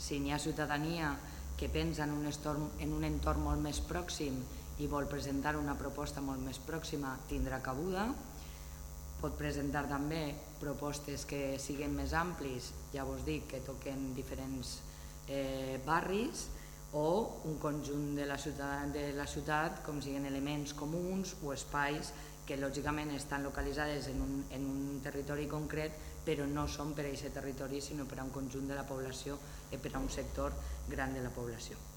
Si n'hi ha ciutadania que pensa en un entorn molt més pròxim i vol presentar una proposta molt més pròxima, tindrà cabuda. Pot presentar també propostes que siguin més amplis, ja vos dic, que toquen diferents barris, o un conjunt de la ciutat, com siguin elements comuns o espais que lògicament estan localitzades en un territori concret, però no són per a aquest territori, sinó per a un conjunt de la població i per a un sector gran de la població.